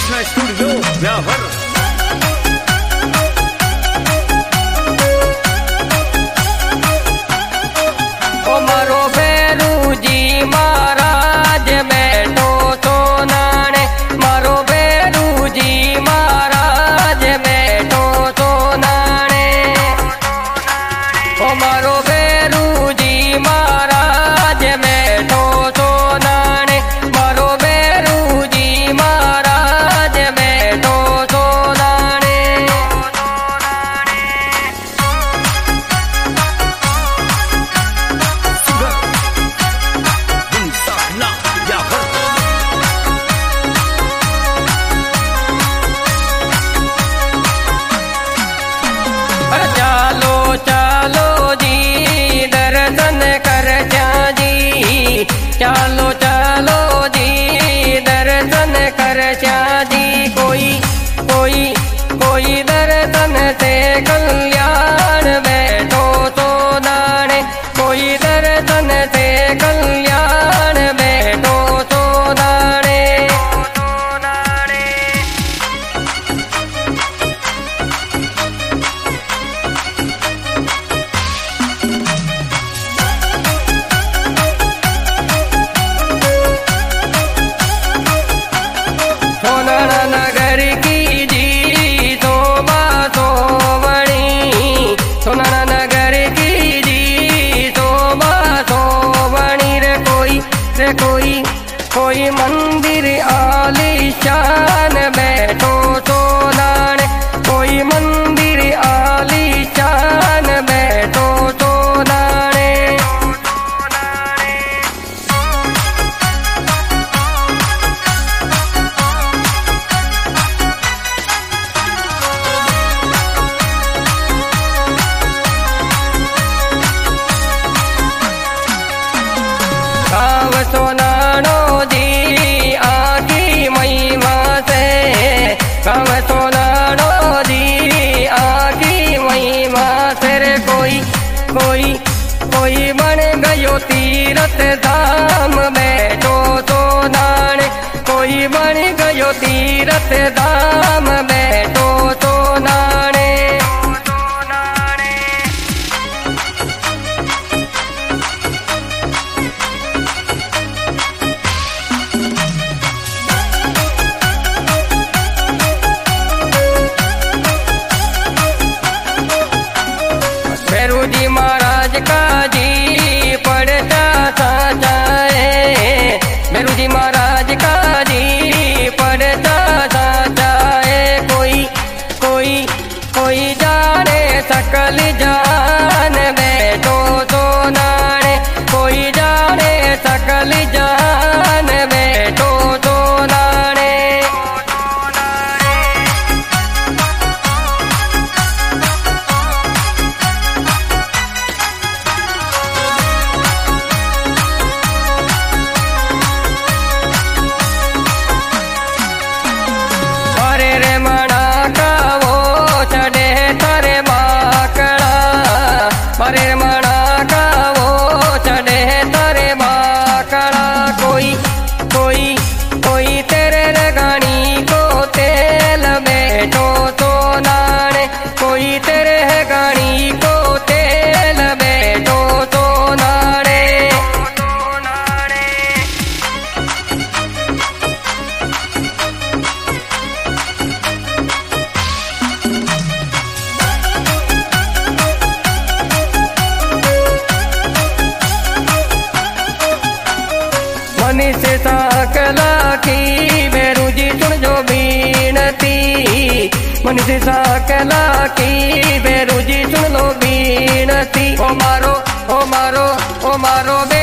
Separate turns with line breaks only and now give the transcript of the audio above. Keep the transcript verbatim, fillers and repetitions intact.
Krishna studio Beawar.
ओ मारो भैरू जी महाराज बैठो सोनाने, मारो भैरू जी महाराज बैठो सोनाने। ओ मारो भैरू जी महाराज बैठो सोनाने, मारो भैरू जी महाराज बैठो सोनाने। चालो चालो जी दर्शन कर जी, चालो चालो जी दर्शन कर जी। कोई कोई कोई दर्शन से कल्याण बैठो सोनाने, कोई दर्शन से कल्याण बैठो सोनाने। सोनाना नगर की जी शोभा शोभनी, सोनाना नगर की जी शोभा शोभनी। रे कोई रे कोई कोई मंदिर आलीशान बैठो सोनाने, कोई मंदिर आलीशान बैठो सोनाने। गाव सोनानो जी आगी महिमा से, गाव सोनानो जी आगी महिमा से। रे कोई कोई कोई बन गयो तीरथ धाम बैठो सोनाने, कोई बन गयो तीरथ धाम बैठो सोनाने। भैरू जी महाराज का जी पड़ता साचा है, भैरू जी महाराज का जी पड़ता साचा है। कोई कोई कोई जाने सकल जान बैठो सोनाने, कोई जाने सकल जान बैठो सोनाने। अरे रे मना का वो चढ़े तारे बाकड़ा, अरे रे मना का वो चढ़े तारे बाकड़ा। कोई कोई कोई तेरे लगानी को तेल बैठो सोनाने, कोई तेरे गानी को तेल बैठो सोनाने। मनीष साकला की भैरू जी सुन जो बीनती, मनीष साकला की भैरू जी सुन लो बीनती। ओ मारो ओ मारो ओ मारो